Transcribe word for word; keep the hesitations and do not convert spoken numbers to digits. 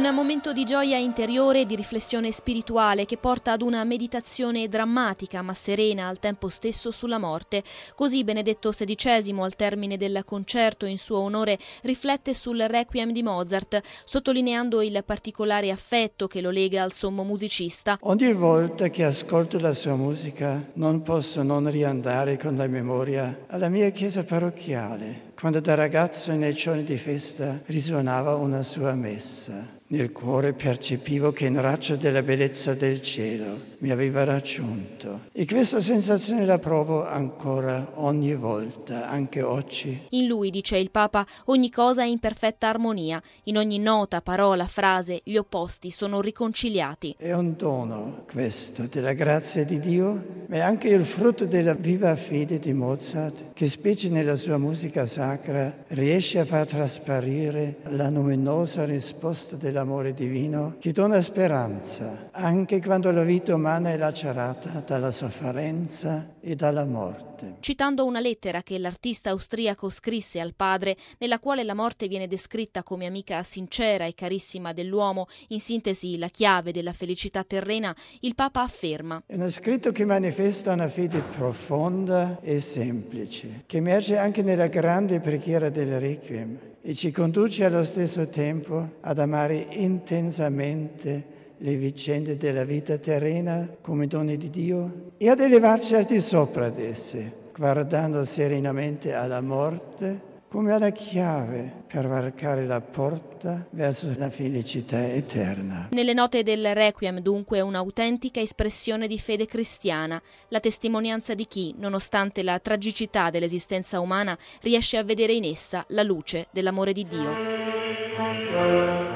Un momento di gioia interiore e di riflessione spirituale che porta ad una meditazione drammatica ma serena al tempo stesso sulla morte. Così Benedetto sedicesimo, al termine del concerto in suo onore, riflette sul Requiem di Mozart, sottolineando il particolare affetto che lo lega al sommo musicista. Ogni volta che ascolto la sua musica non posso non riandare con la memoria alla mia chiesa parrocchiale, quando da ragazzo nei giorni di festa risuonava una sua messa. Nel cuore percepivo che un raggio della bellezza del cielo mi aveva raggiunto. E questa sensazione la provo ancora ogni volta, anche oggi. In lui, dice il Papa, ogni cosa è in perfetta armonia. In ogni nota, parola, frase, gli opposti sono riconciliati. È un dono questo, della grazia di Dio, ma è anche il frutto della viva fede di Mozart, che specie nella sua musica sacra riesce a far trasparire la luminosa risposta dell'amore divino che dona speranza, anche quando la vita umana è lacerata dalla sofferenza e dalla morte. Citando una lettera che l'artista austriaco scrisse al padre, nella quale la morte viene descritta come amica sincera e carissima dell'uomo, in sintesi la chiave della felicità terrena, il Papa afferma: è uno scritto che manifesta una fede profonda e semplice, che emerge anche nella grande preghiera del Requiem e ci conduce allo stesso tempo ad amare intensamente le vicende della vita terrena come doni di Dio e ad elevarci al di sopra di esse, guardando serenamente alla morte come alla chiave per varcare la porta verso la felicità eterna. Nelle note del Requiem, dunque, un'autentica espressione di fede cristiana, la testimonianza di chi, nonostante la tragicità dell'esistenza umana, riesce a vedere in essa la luce dell'amore di Dio.